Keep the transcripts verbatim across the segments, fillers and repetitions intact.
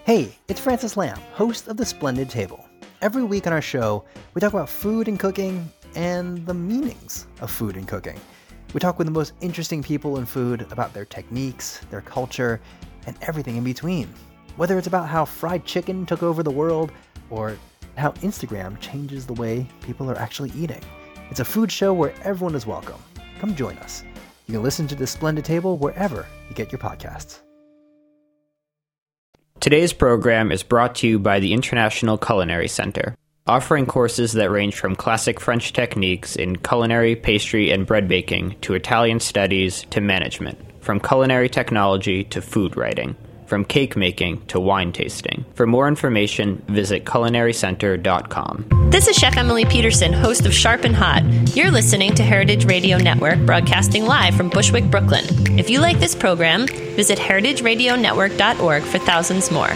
Hey, it's Francis Lamb, host of The Splendid Table. Every week on our show, we talk about food and cooking and the meanings of food and cooking. We talk with the most interesting people in food about their techniques, their culture, and everything in between. Whether it's about how fried chicken took over the world or how Instagram changes the way people are actually eating. It's a food show where everyone is welcome. Come join us. You can listen to The Splendid Table wherever you get your podcasts. Today's program is brought to you by the International Culinary Center, offering courses that range from classic French techniques in culinary, pastry, and bread baking to Italian studies to management, from culinary technology to food writing, from cake making to wine tasting. For more information, visit culinary center dot com. This is Chef Emily Peterson, host of Sharp and Hot. You're listening to Heritage Radio Network, broadcasting live from Bushwick, Brooklyn. If you like this program, visit heritage radio network dot org for thousands more.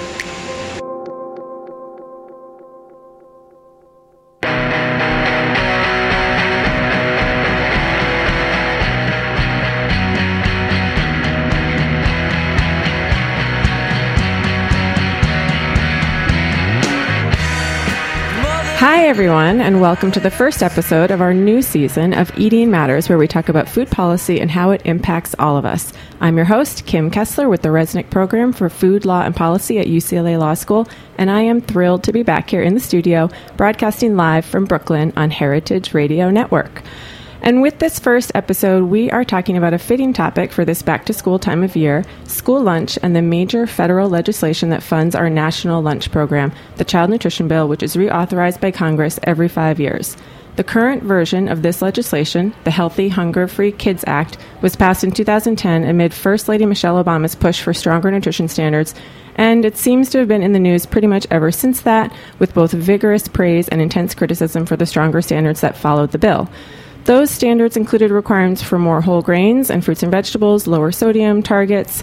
Hi, everyone, and welcome to the first episode of our new season of Eating Matters, where we talk about food policy and how it impacts all of us. I'm your host, Kim Kessler, with the Resnick Program for Food Law and Policy at U C L A Law School, and I am thrilled to be back here in the studio, broadcasting live from Brooklyn on Heritage Radio Network. And with this first episode, we are talking about a fitting topic for this back-to-school time of year, school lunch, and the major federal legislation that funds our national lunch program, the Child Nutrition Bill, which is reauthorized by Congress every five years. The current version of this legislation, the Healthy, Hunger-Free Kids Act, was passed in two thousand ten amid First Lady Michelle Obama's push for stronger nutrition standards, and it seems to have been in the news pretty much ever since that, with both vigorous praise and intense criticism for the stronger standards that followed the bill. Those standards included requirements for more whole grains and fruits and vegetables, lower sodium targets,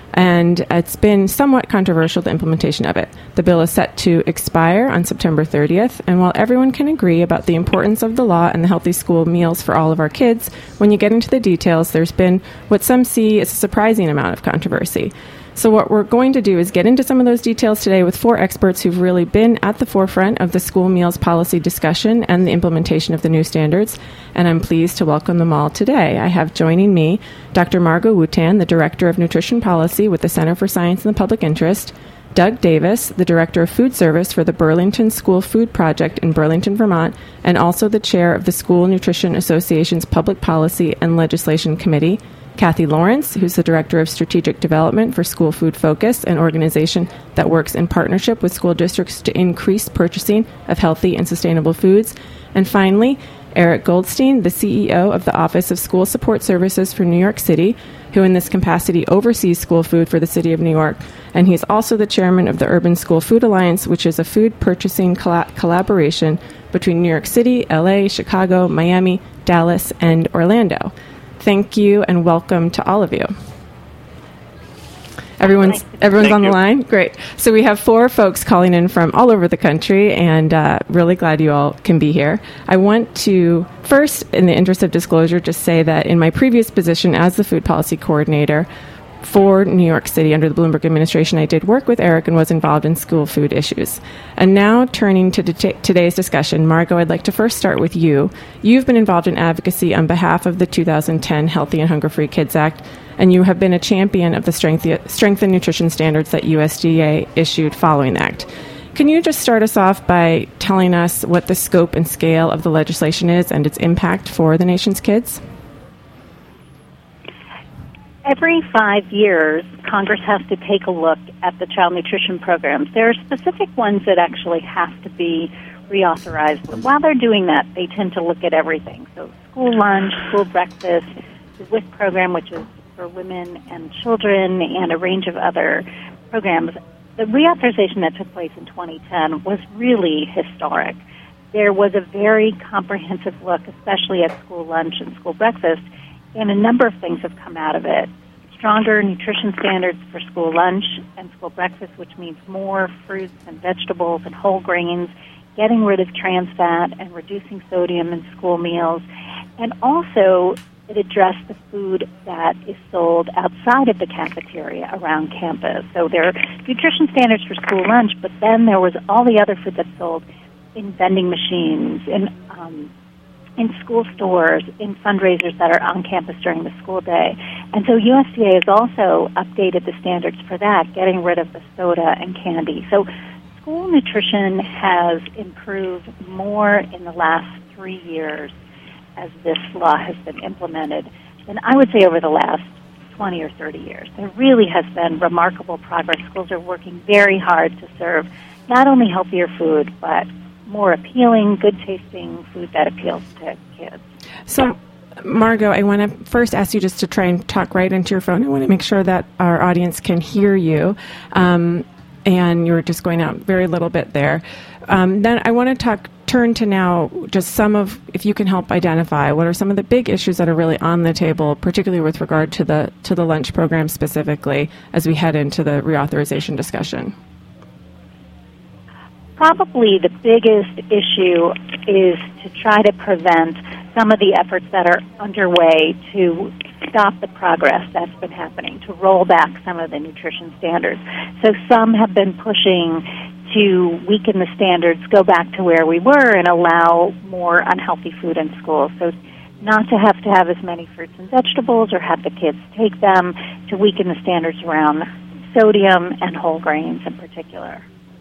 and it's been somewhat controversial, the implementation of it. The bill is set to expire on September thirtieth, and while everyone can agree about the importance of the law and the healthy school meals for all of our kids, when you get into the details, there's been what some see as a surprising amount of controversy. So what we're going to do is get into some of those details today with four experts who've really been at the forefront of the school meals policy discussion and the implementation of the new standards, and I'm pleased to welcome them all today. I have joining me Doctor Margot Wootan, the Director of Nutrition Policy with the Center for Science and the Public Interest, Doug Davis, the Director of Food Service for the Burlington School Food Project in Burlington, Vermont, and also the Chair of the School Nutrition Association's Public Policy and Legislation Committee, Kathy Lawrence, who's the Director of Strategic Development for School Food Focus, an organization that works in partnership with school districts to increase purchasing of healthy and sustainable foods. And finally, Eric Goldstein, the C E O of the Office of School Support Services for New York City, who in this capacity oversees school food for the City of New York. And he's also the chairman of the Urban School Food Alliance, which is a food purchasing colla- collaboration between New York City, L A, Chicago, Miami, Dallas, and Orlando. Thank you and welcome to all of you. Everyone's everyone's Thank on you. The line? Great. So we have four folks calling in from all over the country, and uh, really glad you all can be here. I want to first, in the interest of disclosure, just say that in my previous position as the food policy coordinator for New York City under the Bloomberg administration, I did work with Eric and was involved in school food issues. And now turning to det- today's discussion, Margot, I'd like to first start with you. You've been involved in advocacy on behalf of the two thousand ten Healthy and Hunger-Free Kids Act, and you have been a champion of the strength, strength and nutrition standards that U S D A issued following the act. Can you just start us off by telling us what the scope and scale of the legislation is and its impact for the nation's kids? Every five years, Congress has to take a look at the child nutrition programs. There are specific ones that actually have to be reauthorized. But while they're doing that, they tend to look at everything. So school lunch, school breakfast, the W I C program, which is for women and children, and a range of other programs. The reauthorization that took place in twenty ten was really historic. There was a very comprehensive look, especially at school lunch and school breakfast, and a number of things have come out of it. Stronger nutrition standards for school lunch and school breakfast, which means more fruits and vegetables and whole grains, getting rid of trans fat and reducing sodium in school meals, and also it addressed the food that is sold outside of the cafeteria around campus. So there are nutrition standards for school lunch, but then there was all the other food that's sold in vending machines, in um, in school stores, in fundraisers that are on campus during the school day. And so U S D A has also updated the standards for that, getting rid of the soda and candy. So school nutrition has improved more in the last three years as this law has been implemented than I would say over the last twenty or thirty years. There really has been remarkable progress. Schools are working very hard to serve not only healthier food, but more appealing, good-tasting food that appeals to kids. So, Margot, I want to first ask you just to try and talk right into your phone. I want to make sure that our audience can hear you. Um, and you're just going out very little bit there. Um, then I want to talk, turn to now just some of, if you can help identify, what are some of the big issues that are really on the table, particularly with regard to the to the lunch program specifically, as we head into the reauthorization discussion. Probably the biggest issue is to try to prevent some of the efforts that are underway to stop the progress that's been happening, to roll back some of the nutrition standards. So some have been pushing to weaken the standards, go back to where we were, and allow more unhealthy food in schools. So not to have to have as many fruits and vegetables or have the kids take them, to weaken the standards around sodium and whole grains in particular.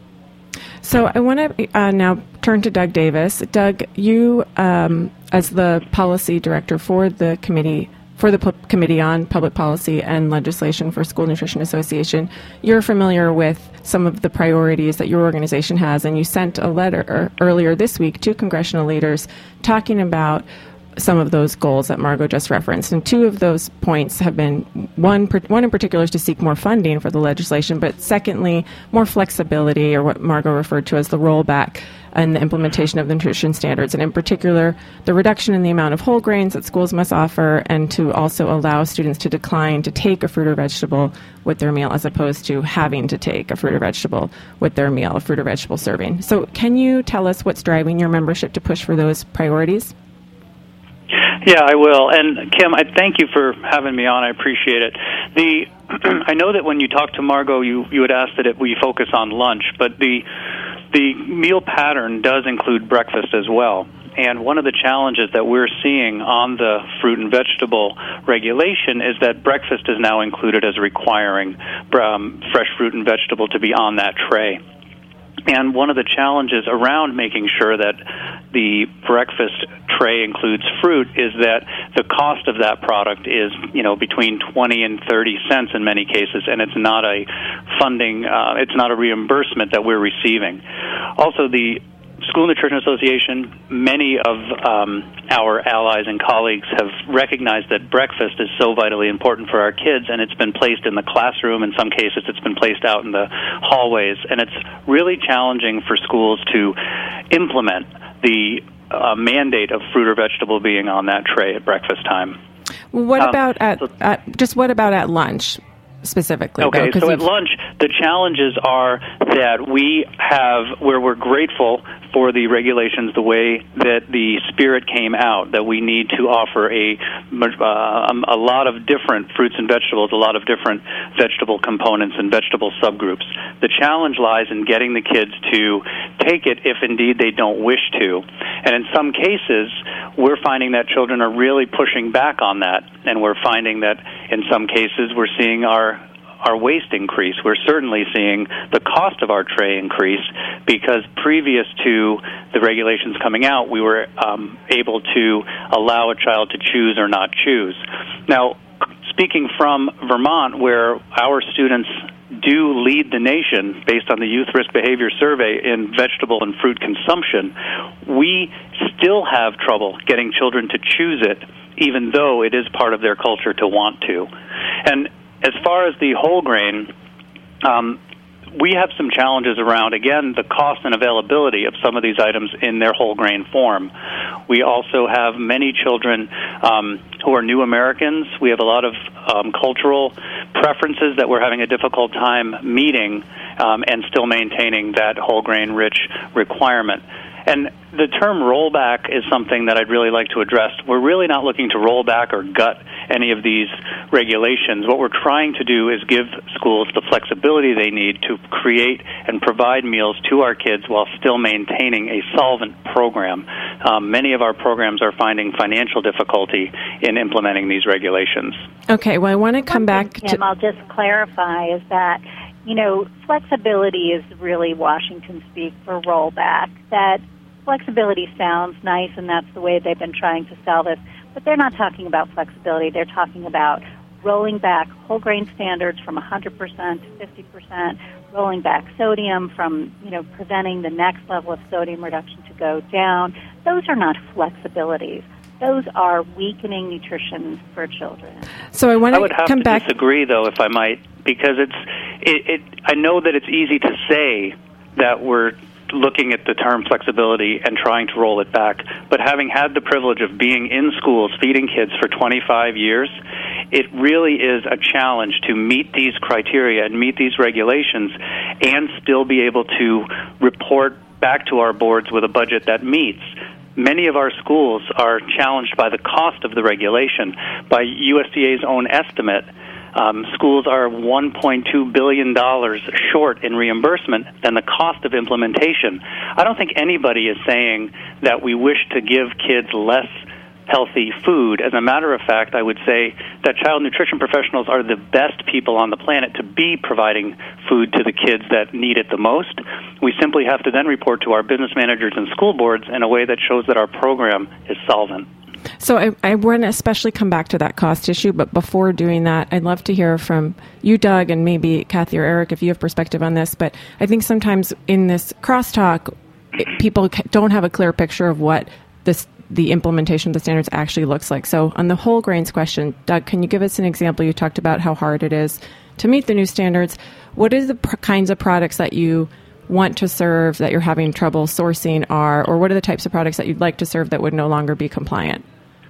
So I want to uh, now turn to Doug Davis. Doug, you, um, as the policy director for the committee, for the P- Committee on Public Policy and Legislation for School Nutrition Association, you're familiar with some of the priorities that your organization has, and you sent a letter earlier this week to congressional leaders talking about some of those goals that Margot just referenced. And two of those points have been, one one in particular is to seek more funding for the legislation, but secondly, more flexibility, or what Margot referred to as the rollback and the implementation of the nutrition standards, and in particular, the reduction in the amount of whole grains that schools must offer, and to also allow students to decline to take a fruit or vegetable with their meal as opposed to having to take a fruit or vegetable with their meal, a fruit or vegetable serving. So can you tell us what's driving your membership to push for those priorities? Yeah, I will. And Kim, I thank you for having me on. I appreciate it. The I know that when you talked to Margot, you, you had asked that it, we focus on lunch, but the the meal pattern does include breakfast as well. And one of the challenges that we're seeing on the fruit and vegetable regulation is that breakfast is now included as requiring um, fresh fruit and vegetable to be on that tray. And one of the challenges around making sure that the breakfast tray includes fruit is that the cost of that product is, you know, between twenty and thirty cents in many cases, and it's not a funding, uh, it's not a reimbursement that we're receiving. Also, the School Nutrition Association, many of um, our allies and colleagues have recognized that breakfast is so vitally important for our kids, and it's been placed in the classroom. In some cases, it's been placed out in the hallways, and it's really challenging for schools to implement the uh, mandate of fruit or vegetable being on that tray at breakfast time. Well, what um, about at, so, at just what about at lunch? Specifically. Okay, though, so at lunch, the challenges are that we have, where we're grateful for the regulations, the way that the spirit came out, that we need to offer a, uh, a lot of different fruits and vegetables, a lot of different vegetable components and vegetable subgroups. The challenge lies in getting the kids to take it if indeed they don't wish to. And in some cases, we're finding that children are really pushing back on that, and we're finding that in some cases we're seeing our our waste increase. We're certainly seeing the cost of our tray increase because previous to the regulations coming out, we were um, able to allow a child to choose or not choose. Now, speaking from Vermont, where our students do lead the nation based on the Youth Risk Behavior Survey in vegetable and fruit consumption, we still have trouble getting children to choose it, even though it is part of their culture to want to. And as far as the whole grain, um, we have some challenges around, again, the cost and availability of some of these items in their whole grain form. We also have many children um, who are new Americans. We have a lot of um, cultural preferences that we're having a difficult time meeting um, and still maintaining that whole grain rich requirement. And the term rollback is something that I'd really like to address. We're really not looking to roll back or gut any of these regulations. What we're trying to do is give schools the flexibility they need to create and provide meals to our kids while still maintaining a solvent program. Um, many of our programs are finding financial difficulty in implementing these regulations. Okay, well, I want to come One back thing, to... Kim, I'll just clarify is that, you know, flexibility is really Washington speak for rollback. That flexibility sounds nice, and that's the way they've been trying to sell this. But they're not talking about flexibility. They're talking about rolling back whole grain standards from one hundred percent to fifty percent, rolling back sodium from, you know, preventing the next level of sodium reduction to go down. Those are not flexibilities. Those are weakening nutrition for children. So I want I would to have come to back... disagree, though, if I might, because it's it, it. I know that it's easy to say that we're looking at the term flexibility and trying to roll it back, but having had the privilege of being in schools feeding kids for twenty-five years, it really is a challenge to meet these criteria and meet these regulations and still be able to report back to our boards with a budget that meets. Many of our schools are challenged by the cost of the regulation. By U S D A's own estimate, Um, schools are one point two billion dollars short in reimbursement than the cost of implementation. I don't think anybody is saying that we wish to give kids less healthy food. As a matter of fact, I would say that child nutrition professionals are the best people on the planet to be providing food to the kids that need it the most. We simply have to then report to our business managers and school boards in a way that shows that our program is solvent. So I, I want to especially come back to that cost issue, but before doing that, I'd love to hear from you, Doug, and maybe Kathy or Eric if you have perspective on this. But I think sometimes in this crosstalk, people don't have a clear picture of what this the implementation of the standards actually looks like. So on the whole grains question, Doug, can you give us an example? You talked about how hard it is to meet the new standards. What are the pr- kinds of products that you want to serve that you're having trouble sourcing are, or what are the types of products that you'd like to serve that would no longer be compliant?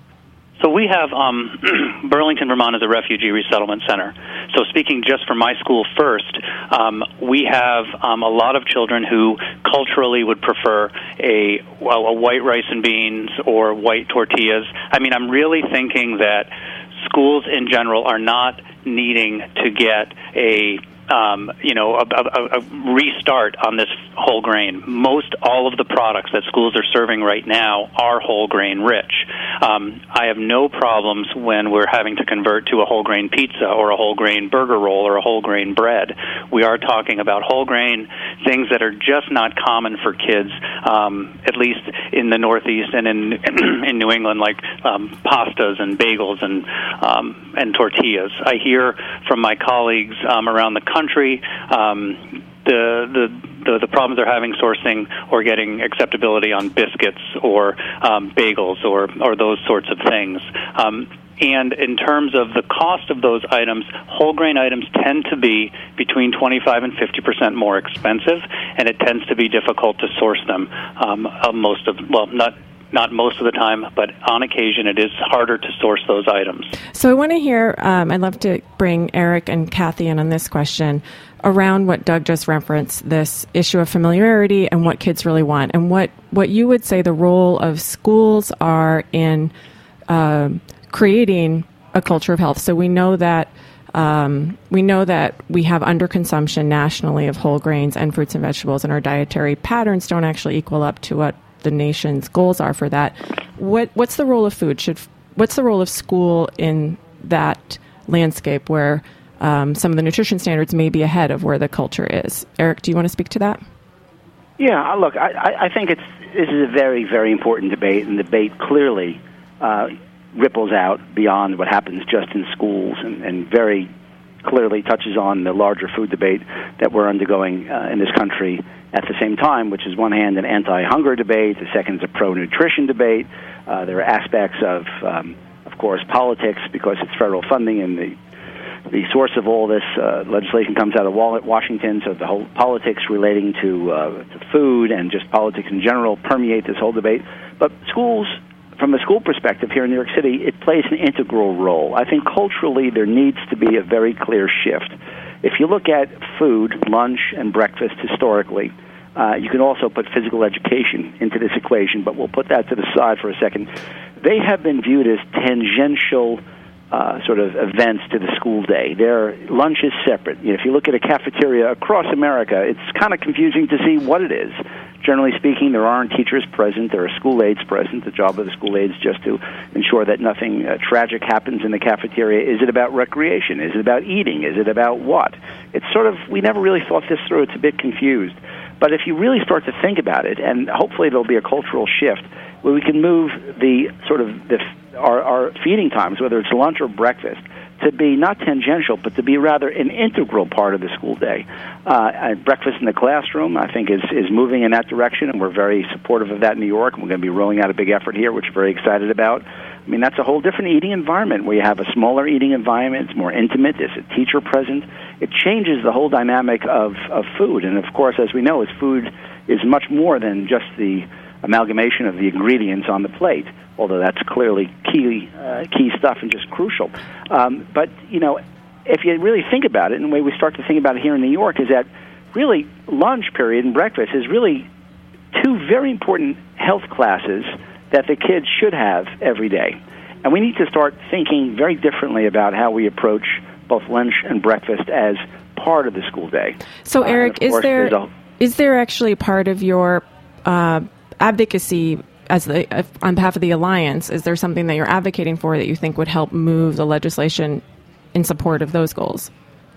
So we have um, Burlington, Vermont is a refugee resettlement center. So speaking just for my school first, um, we have um, a lot of children who culturally would prefer a, well, a white rice and beans or white tortillas. I mean, I'm really thinking that schools in general are not needing to get a Um, you know, a, a, a restart on this whole grain. Most all of the products that schools are serving right now are whole grain rich. Um, I have no problems when we're having to convert to a whole grain pizza or a whole grain burger roll or a whole grain bread. We are talking about whole grain things that are just not common for kids, um, at least in the Northeast and in in New England, like um, pastas and bagels and um, and tortillas. I hear from my colleagues um, around the country, um, the, the the the problems they're having sourcing or getting acceptability on biscuits or um, bagels or or those sorts of things. Um, and in terms of the cost of those items, whole grain items tend to be between twenty-five and fifty percent more expensive, and it tends to be difficult to source them. Um, uh, most of well, not. Not most of the time, but on occasion it is harder to source those items. So I want to hear, um, I'd love to bring Eric and Kathy in on this question around what Doug just referenced, this issue of familiarity and what kids really want, and what, what you would say the role of schools are in uh, creating a culture of health. So we know that Um, we know that we have underconsumption nationally of whole grains and fruits and vegetables, and our dietary patterns don't actually equal up to what the nation's goals are for that. What what's the role of food? Should what's the role of school in that landscape where um, some of the nutrition standards may be ahead of where the culture is? Eric, do you want to speak to that? Yeah, look, I, I think it's this is a very, very important debate, and the debate clearly uh, ripples out beyond what happens just in schools, and, and very clearly touches on the larger food debate that we're undergoing uh, in this country at the same time, which is one hand an anti-hunger debate, the second is a pro-nutrition debate. Uh, there are aspects of, um, of course, politics, because it's federal funding, and the the source of all this uh, legislation comes out of Washington, so the whole politics relating to, uh, to food and just politics in general permeate this whole debate. But schools, from a school perspective here in New York City, it plays an integral role. I think culturally there needs to be a very clear shift. If you look at food, lunch and breakfast historically, Uh, you can also put physical education into this equation, but we'll put that to the side for a second. They have been viewed as tangential uh, sort of events to the school day. Their lunch is separate. You know, if you look at a cafeteria across America, it's kind of confusing to see what it is. Generally speaking, there aren't teachers present. There are school aides present. The job of the school aides is just to ensure that nothing uh, tragic happens in the cafeteria. Is it about recreation? Is it about eating? Is it about what? It's sort of, we never really thought this through. It's a bit confused. But if you really start to think about it, and hopefully there'll be a cultural shift where we can move the sort of the, our, our feeding times, whether it's lunch or breakfast, to be not tangential, but to be rather an integral part of the school day. Uh, breakfast in the classroom, I think, is, is moving in that direction, and we're very supportive of that in New York, and we're going to be rolling out a big effort here, which we're very excited about. I mean, that's a whole different eating environment where you have a smaller eating environment. It's more intimate. There's a teacher present. It changes the whole dynamic of, of food. And, of course, as we know, is food is much more than just the amalgamation of the ingredients on the plate, although that's clearly key uh, key stuff and just crucial. Um, but, you know, if you really think about it, and the way we start to think about it here in New York is that really lunch period and breakfast is really two very important health classes that the kids should have every day. And we need to start thinking very differently about how we approach both lunch and breakfast as part of the school day. So, Eric, uh, is there a, is there actually part of your uh, advocacy as the uh, on behalf of the Alliance? Is there something that you're advocating for that you think would help move the legislation in support of those goals?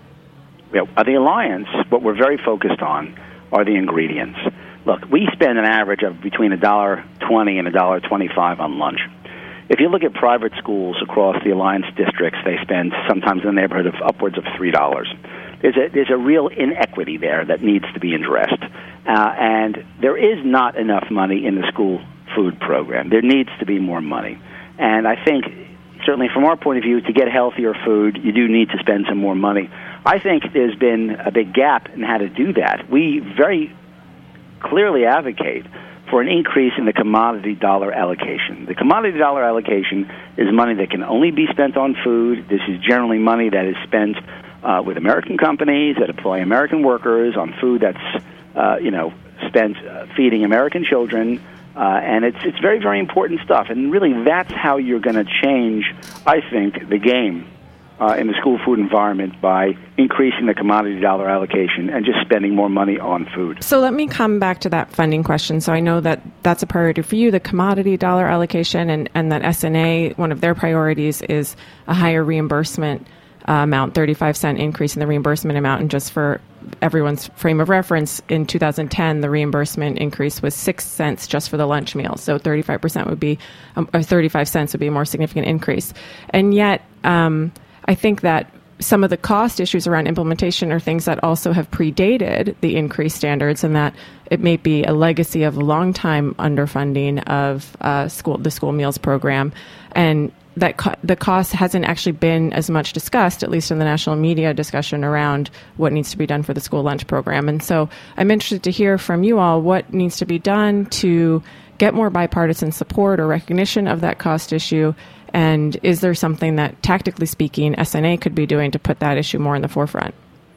Yeah, uh, the Alliance, what we're very focused on are the ingredients. Look, we spend an average of between one dollar twenty and one dollar twenty-five on lunch. If you look at private schools across the Alliance districts, they spend sometimes in the neighborhood of upwards of three dollars. There's a, there's a real inequity there that needs to be addressed. Uh, and there is not enough money in the school food program. There needs to be more money. And I think, certainly from our point of view, to get healthier food, you do need to spend some more money. I think there's been a big gap in how to do that. We very clearly advocate for an increase in the commodity dollar allocation. The commodity dollar allocation is money that can only be spent on food. This is generally money that is spent uh, with American companies that employ American workers on food that's, uh, you know, spent uh, feeding American children. Uh, and it's it's very, very important stuff. And really that's how you're going to change, I think, the game Uh, in the school food environment by increasing the commodity dollar allocation and just spending more money on food. So let me come back to that funding question. So I know that that's a priority for you, the commodity dollar allocation, and, and that S N A, one of their priorities is a higher reimbursement uh, amount, thirty-five cent increase in the reimbursement amount. And just for everyone's frame of reference, in two thousand ten, the reimbursement increase was six cents just for the lunch meal. So thirty-five percent would be, um, or thirty-five cents would be a more significant increase. And yet, um, I think that some of the cost issues around implementation are things that also have predated the increased standards, and that it may be a legacy of a long time underfunding of uh, school the school meals program, and that co- the cost hasn't actually been as much discussed, at least in the national media discussion around what needs to be done for the school lunch program. And so I'm interested to hear from you all what needs to be done to get more bipartisan support or recognition of that cost issue. And is there something that, tactically speaking, S N A could be doing to put that issue more in the forefront?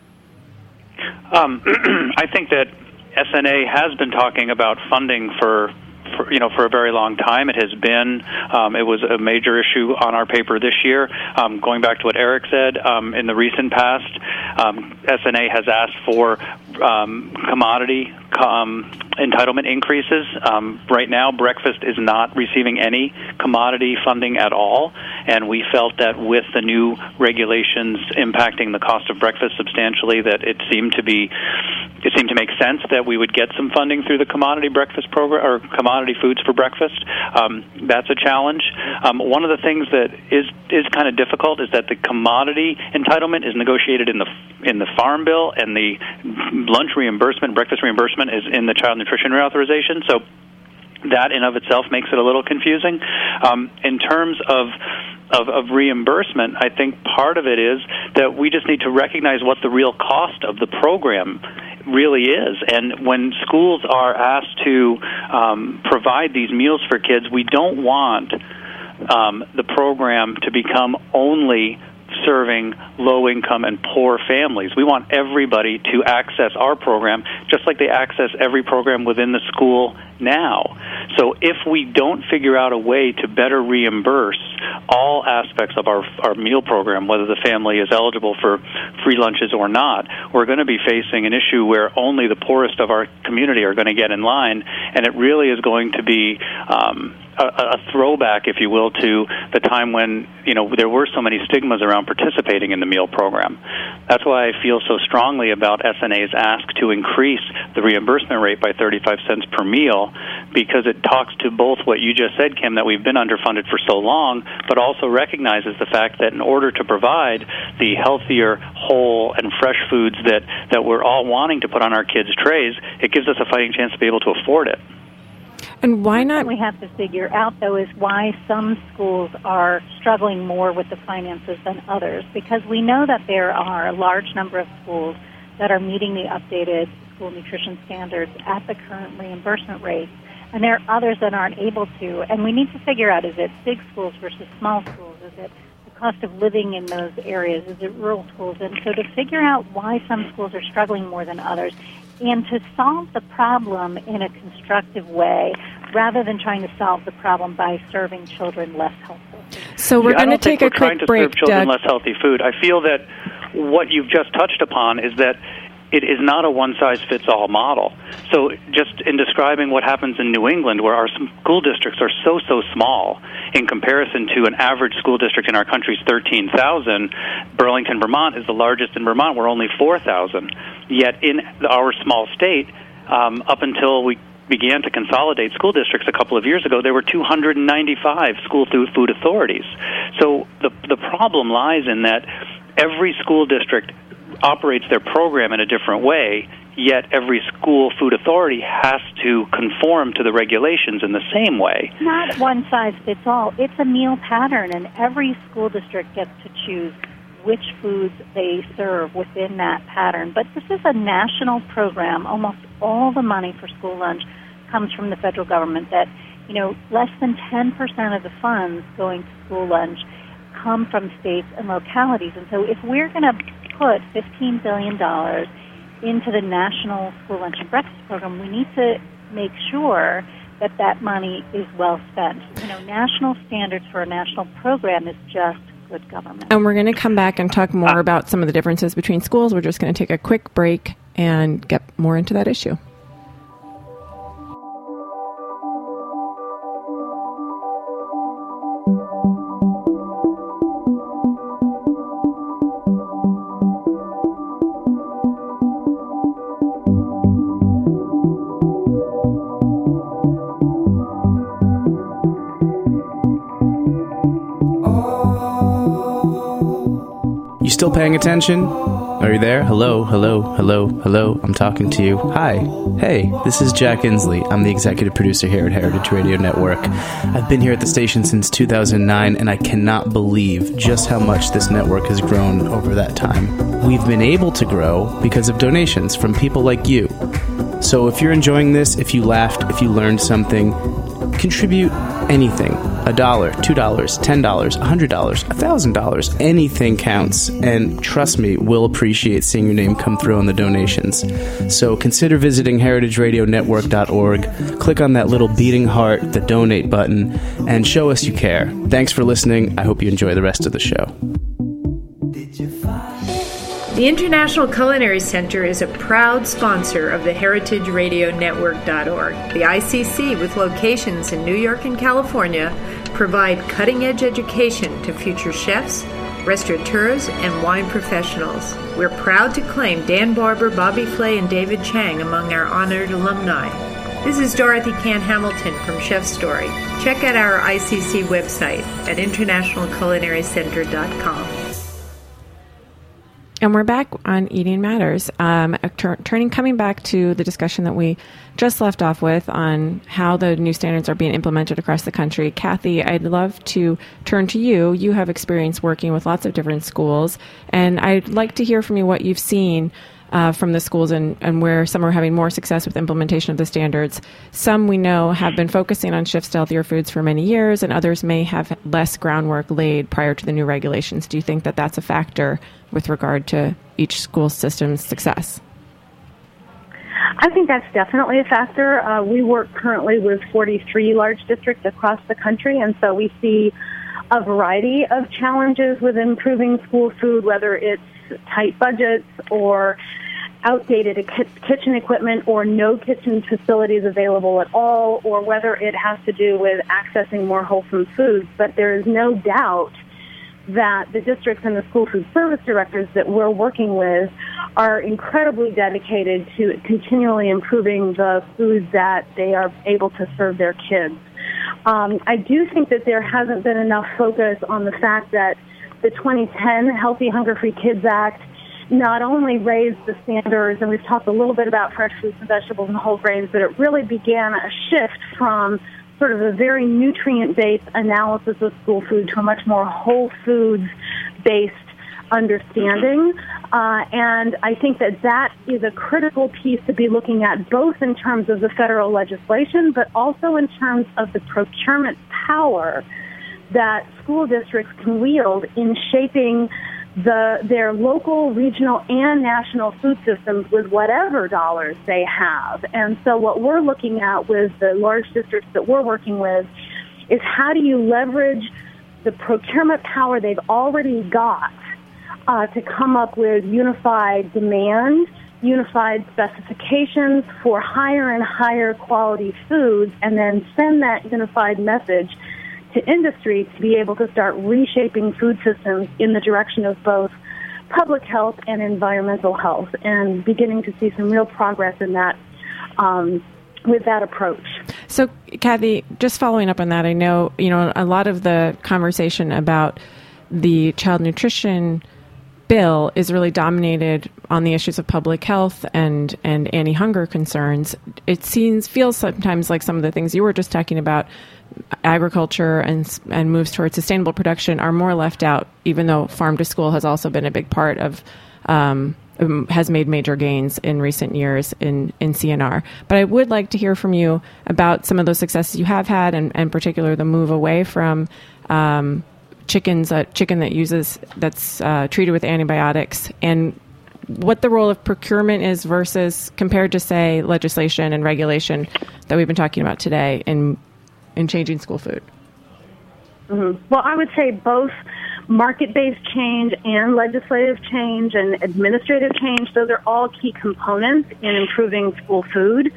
Um, I think that S N A has been talking about funding for, for, you know, for a very long time. It has been, um, it was a major issue on our paper this year. Um, going back to what Eric said, um, in the recent past, um, S N A has asked for um, commodity um, entitlement increases. Um, right now, breakfast is not receiving any commodity funding at all, and we felt that with the new regulations impacting the cost of breakfast substantially, that it seemed to be, it seemed to make sense that we would get some funding through the commodity breakfast program or commodity foods for breakfast. Um, that's a challenge. Um, one of the things that is is kind of difficult is that the commodity entitlement is negotiated in the in the Farm Bill, and the lunch reimbursement, breakfast reimbursement, is in the Child Nutrition Reauthorization. So that in of itself makes it a little confusing. Um, in terms of, of of reimbursement, I think part of it is that we just need to recognize what the real cost of the program really is. And when schools are asked to um, provide these meals for kids, we don't want um, the program to become only serving low-income and poor families. We want everybody to access our program just like they access every program within the school now. So if we don't figure out a way to better reimburse all aspects of our our meal program, whether the family is eligible for free lunches or not, we're going to be facing an issue where only the poorest of our community are going to get in line, and it really is going to be um, a, a throwback, if you will, to the time when, you know, there were so many stigmas around participating in the meal program. That's why I feel so strongly about S N A's ask to increase the reimbursement rate by thirty-five cents per meal, because it talks to both what you just said, Kim, that we've been underfunded for so long, but also recognizes the fact that in order to provide the healthier, whole, and fresh foods that, that we're all wanting to put on our kids' trays, it gives us a fighting chance to be able to afford it. And why not? What we have to figure out, though, is why some schools are struggling more with the finances than others, because we know that there are a large number of schools that are meeting the updated school nutrition standards at the current reimbursement rates, and there are others that aren't able to. And we need to figure out, is it big schools versus small schools? Is it the cost of living in those areas? Is it rural schools? And so to figure out why some schools are struggling more than others, and to solve the problem in a constructive way, rather than trying to solve the problem by serving children less healthful. So we're yeah, going to take a quick trying to break, serve children Doug. less healthy food. I feel that what you've just touched upon is that it is not a one-size-fits-all model. So just in describing what happens in New England, where our school districts are so, so small in comparison to an average school district in our country's thirteen thousand, Burlington, Vermont is the largest in Vermont. We're only four thousand. Yet in our small state, um, up until we began to consolidate school districts a couple of years ago, there were two hundred ninety-five school food authorities. So the the problem lies in that every school district operates their program in a different way, yet every school food authority has to conform to the regulations in the same way. Not one size fits all. It's a meal pattern, and every school district gets to choose which foods they serve within that pattern. But this is a national program. Almost all the money for school lunch comes from the federal government. That, you know, less than ten percent of the funds going to school lunch come from states and localities. And so if we're going to put fifteen billion dollars into the National School Lunch and Breakfast Program, we need to make sure that that money is well spent. You know, national standards for a national program is just good government. And we're going to come back and talk more about some of the differences between schools. We're just going to take a quick break and get more into that issue. Still paying attention? Are you there? Hello, hello, hello, hello. I'm talking to you. Hi. Hey, this is Jack Inslee. I'm the executive producer here at Heritage Radio Network. I've been here at the station since two thousand nine, and I cannot believe just how much this network has grown over that time. We've been able to grow because of donations from people like you. So if you're enjoying this, if you laughed, if you learned something, contribute anything. A dollar, two dollars, ten dollars, a hundred dollars, a thousand dollars. Anything counts. And trust me, we'll appreciate seeing your name come through on the donations. So consider visiting heritage radio network dot org. Click on that little beating heart, the donate button, and show us you care. Thanks for listening. I hope you enjoy the rest of the show. The International Culinary Center is a proud sponsor of the heritage radio network dot org. The I C C, with locations in New York and California, provide cutting-edge education to future chefs, restaurateurs, and wine professionals. We're proud to claim Dan Barber, Bobby Flay, and David Chang among our honored alumni. This is Dorothy Can Hamilton from Chef Story. Check out our I C C website at international culinary center dot com. And we're back on Eating Matters. Um, tur- turning, coming back to the discussion that we just left off with on how the new standards are being implemented across the country. Kathy, I'd love to turn to you. You have experience working with lots of different schools, and I'd like to hear from you what you've seen uh, from the schools, and, and where some are having more success with implementation of the standards. Some we know have been focusing on shifts to healthier foods for many years, and others may have less groundwork laid prior to the new regulations. Do you think that that's a factor with regard to each school system's success? I think that's definitely a factor. Uh, we work currently with forty-three large districts across the country, and so we see a variety of challenges with improving school food, whether it's tight budgets or outdated kitchen equipment or no kitchen facilities available at all, or whether it has to do with accessing more wholesome foods. But there is no doubt that the districts and the school food service directors that we're working with are incredibly dedicated to continually improving the foods that they are able to serve their kids. Um, I do think that there hasn't been enough focus on the fact that the twenty ten Healthy Hunger-Free Kids Act not only raised the standards, and we've talked a little bit about fresh fruits and vegetables and whole grains, but it really began a shift from sort of a very nutrient-based analysis of school food to a much more whole foods-based understanding. Uh, and I think that that is a critical piece to be looking at, both in terms of the federal legislation, but also in terms of the procurement power that school districts can wield in shaping the their local, regional, and national food systems with whatever dollars they have. And so what we're looking at with the large districts that we're working with is how do you leverage the procurement power they've already got uh, to come up with unified demand, unified specifications for higher and higher quality foods, and then send that unified message to industry to be able to start reshaping food systems in the direction of both public health and environmental health, and beginning to see some real progress in that um, with that approach. So, Kathy, just following up on that, I know, you know, a lot of the conversation about the child nutrition bill is really dominated on the issues of public health and, and anti-hunger concerns. It seems, feels sometimes like some of the things you were just talking about, agriculture and and moves towards sustainable production, are more left out, even though farm to school has also been a big part of, um, has made major gains in recent years in, in C N R. But I would like to hear from you about some of those successes you have had, and, and in particular the move away from um, chickens, uh, chicken that uses that's uh, treated with antibiotics, and what the role of procurement is versus compared to, say, legislation and regulation that we've been talking about today in in changing school food. Mm-hmm. Well, I would say both market-based change and legislative change and administrative change, those are all key components in improving school food.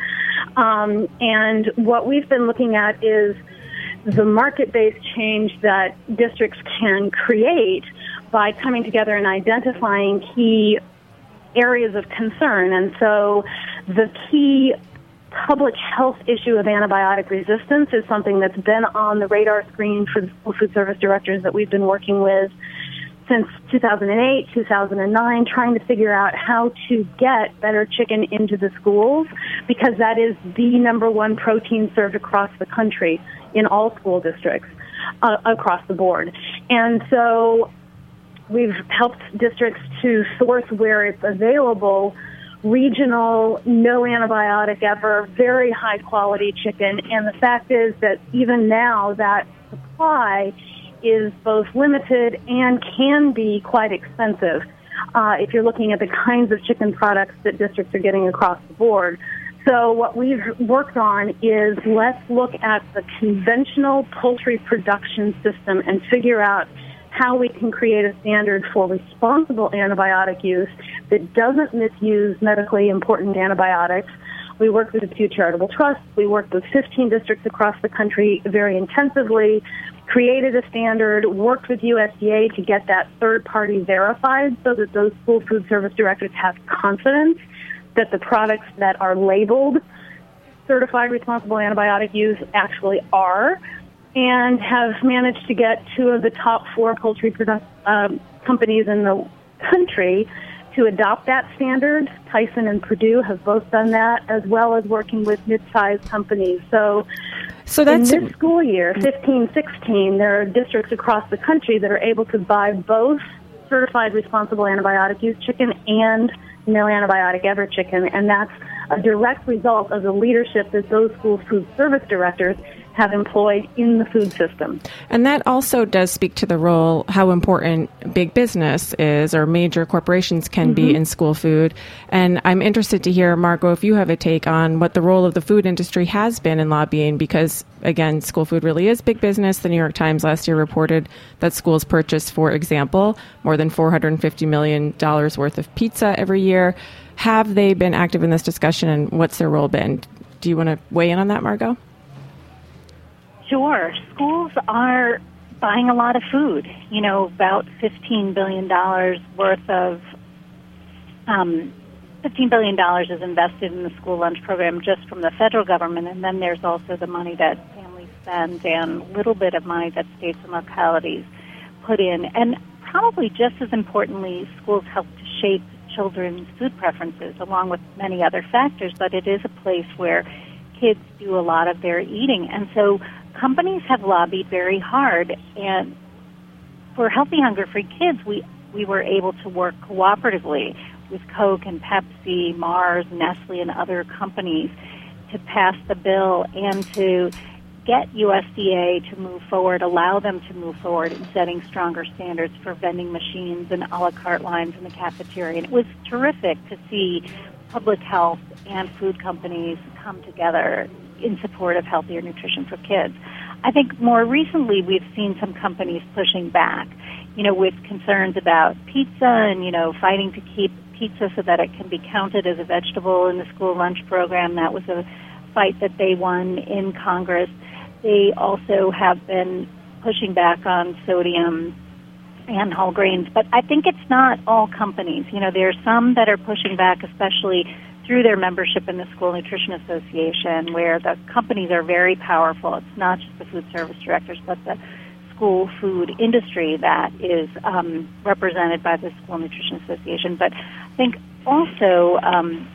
Um, and what we've been looking at is the market-based change that districts can create by coming together and identifying key areas of concern. And so the key public health issue of antibiotic resistance is something that's been on the radar screen for the school food service directors that we've been working with since two thousand eight, two thousand nine, trying to figure out how to get better chicken into the schools, because that is the number one protein served across the country in all school districts uh, across the board. And so we've helped districts to source where it's available regional, no antibiotic ever, very high quality chicken. And the fact is that even now that supply is both limited and can be quite expensive uh, if you're looking at the kinds of chicken products that districts are getting across the board. So what we've worked on is let's look at the conventional poultry production system and figure out how we can create a standard for responsible antibiotic use that doesn't misuse medically important antibiotics. We worked with the Pew Charitable Trust. We worked with fifteen districts across the country very intensively, created a standard, worked with U S D A to get that third-party verified so that those school food service directors have confidence that the products that are labeled certified responsible antibiotic use actually are, and have managed to get two of the top four poultry product, um, companies in the country to adopt that standard. Tyson and Purdue have both done that, as well as working with mid-sized companies. So, so that's in this school year, fifteen sixteen, there are districts across the country that are able to buy both certified responsible antibiotic use chicken and no antibiotic ever chicken, and that's a direct result of the leadership that those schools' food service directors have employed in the food system. And that also does speak to the role, how important big business is, or major corporations can mm-hmm. be in school food. And I'm interested to hear, Margot, if you have a take on what the role of the food industry has been in lobbying, because, again, school food really is big business. The New York Times last year reported that schools purchase, for example, more than four hundred fifty million dollars worth of pizza every year. Have they been active in this discussion, and what's their role been? Do you want to weigh in on that, Margot? Sure. Schools are buying a lot of food. You know, about fifteen billion dollars worth of, um, fifteen billion dollars is invested in the school lunch program just from the federal government, and then there's also the money that families spend and a little bit of money that states and localities put in. And probably just as importantly, schools help to shape children's food preferences along with many other factors, but it is a place where kids do a lot of their eating. And so companies have lobbied very hard, and for Healthy Hunger Free Kids, we, we were able to work cooperatively with Coke and Pepsi, Mars, Nestle, and other companies to pass the bill and to get U S D A to move forward, allow them to move forward in setting stronger standards for vending machines and a la carte lines in the cafeteria. And it was terrific to see public health and food companies come together in support of healthier nutrition for kids. I think more recently we've seen some companies pushing back, you know, with concerns about pizza and, you know, fighting to keep pizza so that it can be counted as a vegetable in the school lunch program. That was a fight that they won in Congress. They also have been pushing back on sodium and whole grains. But I think it's not all companies. You know, there are some that are pushing back, especially through their membership in the School Nutrition Association, where the companies are very powerful. It's not just the food service directors, but the school food industry that is um, represented by the School Nutrition Association. But I think also um,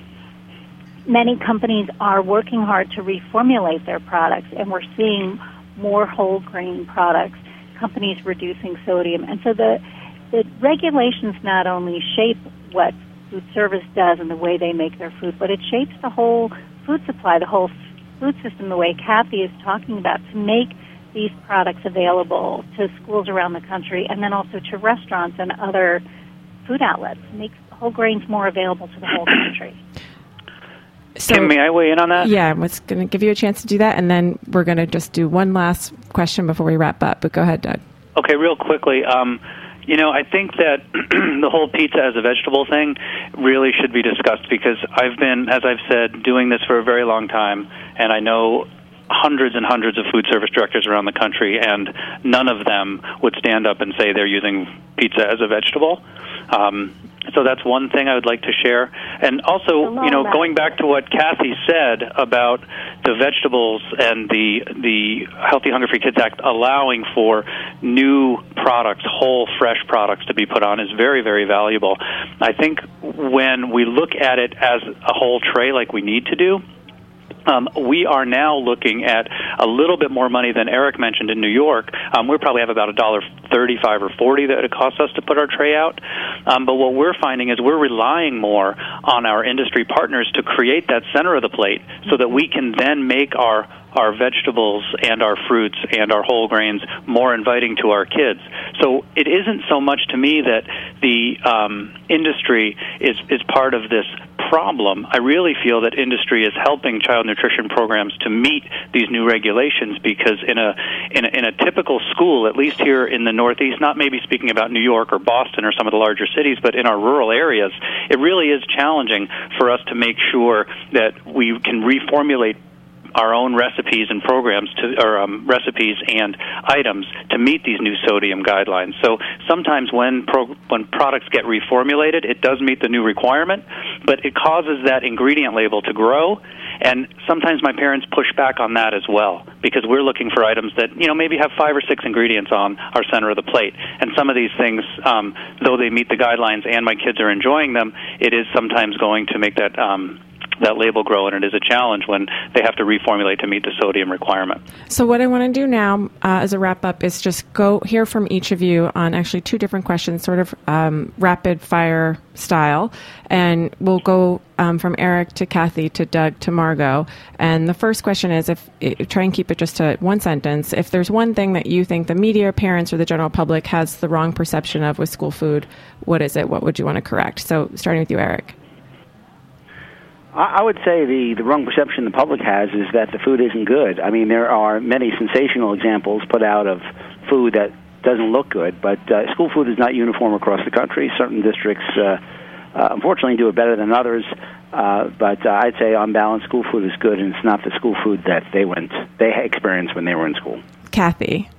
many companies are working hard to reformulate their products, and we're seeing more whole grain products, companies reducing sodium. And so the, the regulations not only shape what food service does and the way they make their food, but it shapes the whole food supply, the whole food system, the way Kathy is talking about, to make these products available to schools around the country and then also to restaurants and other food outlets, make whole grains more available to the whole country. So, Kim, may I weigh in on that? Yeah, I was going to give you a chance to do that, and then we're going to just do one last question before we wrap up. But go ahead, Doug. Okay, real quickly. Um, you know, I think that the whole pizza as a vegetable thing really should be discussed, because I've been, as I've said, doing this for a very long time, and I know hundreds and hundreds of food service directors around the country, and none of them would stand up and say they're using pizza as a vegetable. Um, so that's one thing I would like to share. And also, you know, going back to what Kathy said about the vegetables and the the Healthy Hunger Free Kids Act allowing for new products, whole, fresh products to be put on is very, very valuable. I think when we look at it as a whole tray like we need to do, Um, we are now looking at a little bit more money than Eric mentioned in New York. Um, we probably have about a dollar thirty-five or forty that it costs us to put our tray out. Um, but what we're finding is we're relying more on our industry partners to create that center of the plate so that we can then make our our vegetables and our fruits and our whole grains more inviting to our kids. So it isn't so much to me that the um, industry is, is part of this problem. I really feel that industry is helping child nutrition programs to meet these new regulations, because in a, in a in a typical school, at least here in the Northeast, not maybe speaking about New York or Boston or some of the larger cities, but in our rural areas, it really is challenging for us to make sure that we can reformulate our own recipes and programs to, or um, recipes and items to meet these new sodium guidelines. So sometimes when pro- when products get reformulated, it does meet the new requirement, but it causes that ingredient label to grow. And sometimes my parents push back on that as well, because we're looking for items that, you know, maybe have five or six ingredients on our center of the plate. And some of these things, um, though they meet the guidelines and my kids are enjoying them, it is sometimes going to make that um, that label grow, and it is a challenge when they have to reformulate to meet the sodium requirement. So what I want to do now uh, as a wrap-up is just go hear from each of you on actually two different questions, sort of um, rapid-fire style, and we'll go um, from Eric to Kathy to Doug to Margot. And the first question is, if, if try and keep it just to one sentence, if there's one thing that you think the media, parents, or the general public has the wrong perception of with school food, what is it? What would you want to correct? So starting with you, Eric. I would say the, the wrong perception the public has is that the food isn't good. I mean, there are many sensational examples put out of food that doesn't look good, but uh, school food is not uniform across the country. Certain districts, uh, uh, unfortunately, do it better than others, uh, but uh, I'd say on balance, school food is good, and it's not the school food that they went they experienced when they were in school. Kathy.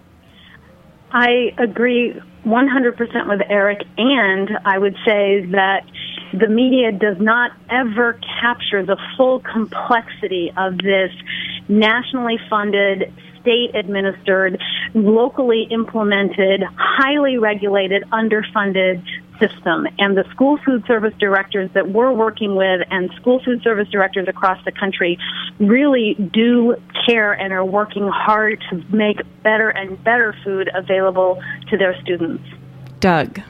I agree one hundred percent with Eric, and I would say that the media does not ever capture the full complexity of this nationally funded, state-administered, locally implemented, highly regulated, underfunded system. And the school food service directors that we're working with and school food service directors across the country really do care and are working hard to make better and better food available to their students. Doug.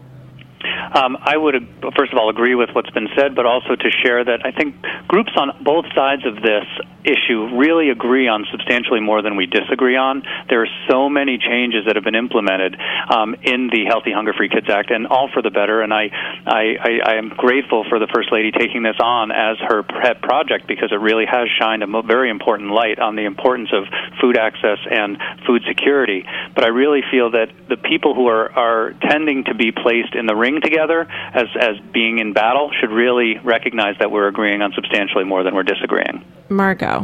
Um, I would, first of all, agree with what's been said, but also to share that I think groups on both sides of this issue really agree on substantially more than we disagree on. There are so many changes that have been implemented um, in the Healthy Hunger Free Kids Act, and all for the better, and I, I, I, I am grateful for the First Lady taking this on as her pet project, because it really has shined a mo- very important light on the importance of food access and food security. But I really feel that the people who are, are tending to be placed in the ring together as as being in battle should really recognize that we're agreeing on substantially more than we're disagreeing. Margot.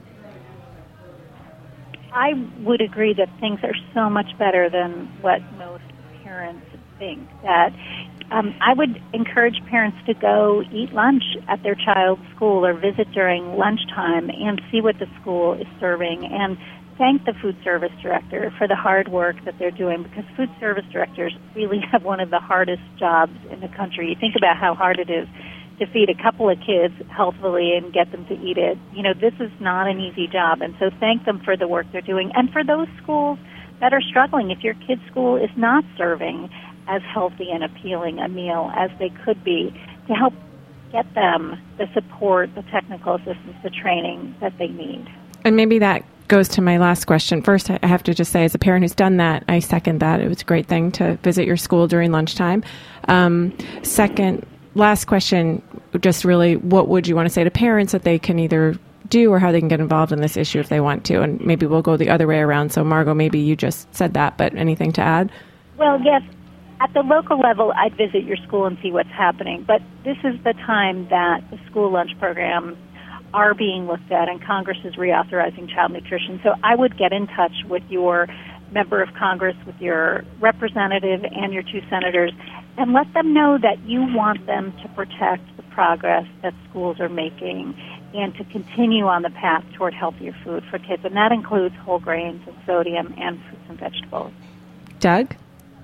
I would agree that things are so much better than what most parents think. That um, I would encourage parents to go eat lunch at their child's school or visit during lunchtime and see what the school is serving, and thank the food service director for the hard work that they're doing, because food service directors really have one of the hardest jobs in the country. You think about how hard it is to feed a couple of kids healthfully and get them to eat it. You know, this is not an easy job, and so thank them for the work they're doing. And for those schools that are struggling, if your kid's school is not serving as healthy and appealing a meal as they could be, to help get them the support, the technical assistance, the training that they need. And maybe that goes to my last question. First, I have to just say, as a parent who's done that, I second that. It was a great thing to visit your school during lunchtime. Um, second, last question, just really, what would you want to say to parents that they can either do or how they can get involved in this issue if they want to? And maybe we'll go the other way around. So, Margot, maybe you just said that, but anything to add? Well, yes. At the local level, I'd visit your school and see what's happening. But this is the time that the school lunch program are being looked at, and Congress is reauthorizing child nutrition. So I would get in touch with your member of Congress, with your representative and your two senators, and let them know that you want them to protect the progress that schools are making and to continue on the path toward healthier food for kids. And that includes whole grains and sodium and fruits and vegetables. Doug?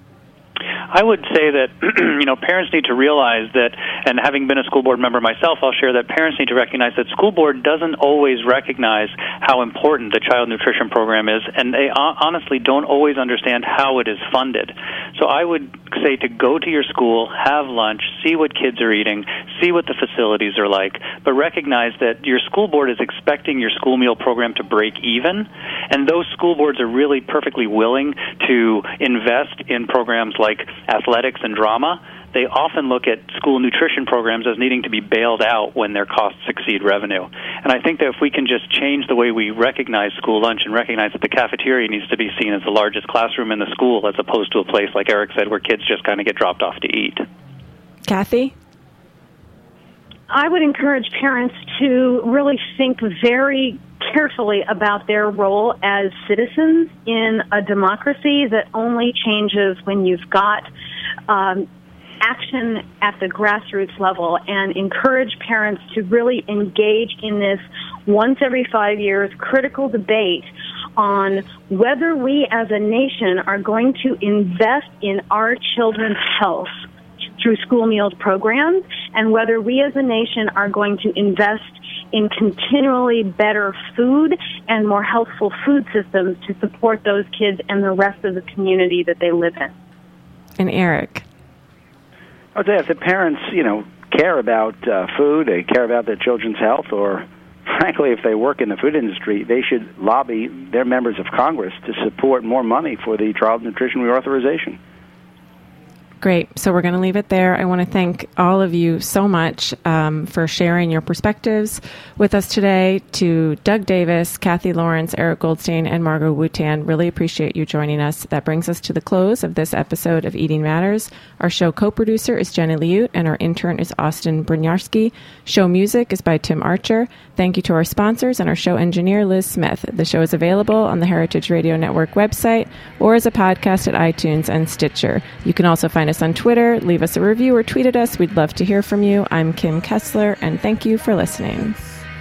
I would say that, you know, parents need to realize that, and having been a school board member myself, I'll share that parents need to recognize that school board doesn't always recognize how important the child nutrition program is, and they honestly don't always understand how it is funded. So I would say to go to your school, have lunch, see what kids are eating, see what the facilities are like, but recognize that your school board is expecting your school meal program to break even, and those school boards are really perfectly willing to invest in programs like athletics and drama. They often look at school nutrition programs as needing to be bailed out when their costs exceed revenue. And I think that if we can just change the way we recognize school lunch and recognize that the cafeteria needs to be seen as the largest classroom in the school as opposed to a place, like Eric said, where kids just kind of get dropped off to eat. Kathy? I would encourage parents to really think very carefully about their role as citizens in a democracy that only changes when you've got um, action at the grassroots level, and encourage parents to really engage in this once every five years critical debate on whether we as a nation are going to invest in our children's health through school meals programs, and whether we as a nation are going to invest in continually better food and more healthful food systems to support those kids and the rest of the community that they live in. And Eric? I would say if the parents, you know, care about uh, food, they care about their children's health, or frankly, if they work in the food industry, they should lobby their members of Congress to support more money for the child nutrition reauthorization. Great. So we're going to leave it there. I want to thank all of you so much um, for sharing your perspectives with us today. To Doug Davis, Kathy Lawrence, Eric Goldstein, and Margot Wootan, really appreciate you joining us. That brings us to the close of this episode of Eating Matters. Our show co-producer is Jenny Liut, and our intern is Austin Brynjarski. Show music is by Tim Archer. Thank you to our sponsors and our show engineer, Liz Smith. The show is available on the Heritage Radio Network website or as a podcast at iTunes and Stitcher. You can also find us on Twitter, leave us a review, or tweet at us. We'd love to hear from you. I'm Kim Kessler, and thank you for listening.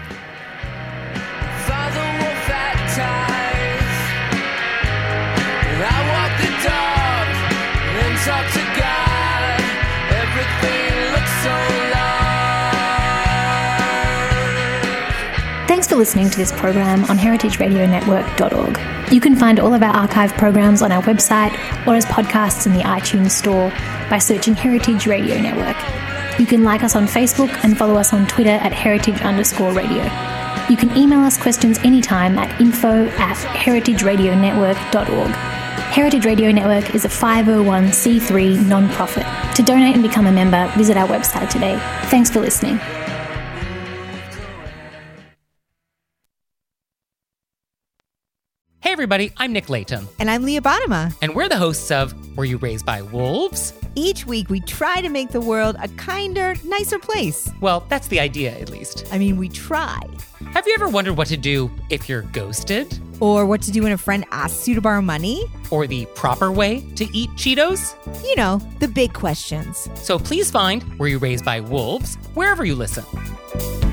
Thanks for listening to this program on heritage radio network dot org. You can find all of our archive programs on our website or as podcasts in the iTunes store by searching Heritage Radio Network. You can like us on Facebook and follow us on Twitter at heritage underscore radio. You can email us questions anytime at info at heritage radio network dot org. Heritage Radio Network is a five oh one c three non-profit. To donate and become a member, visit our website today. Thanks for listening. Hey everybody, I'm Nick Latham. And I'm Leah Bottoма. And we're the hosts of Were You Raised by Wolves? Each week we try to make the world a kinder, nicer place. Well, that's the idea, at least. I mean, we try. Have you ever wondered what to do if you're ghosted? Or what to do when a friend asks you to borrow money? Or the proper way to eat Cheetos? You know, the big questions. So please find Were You Raised by Wolves wherever you listen.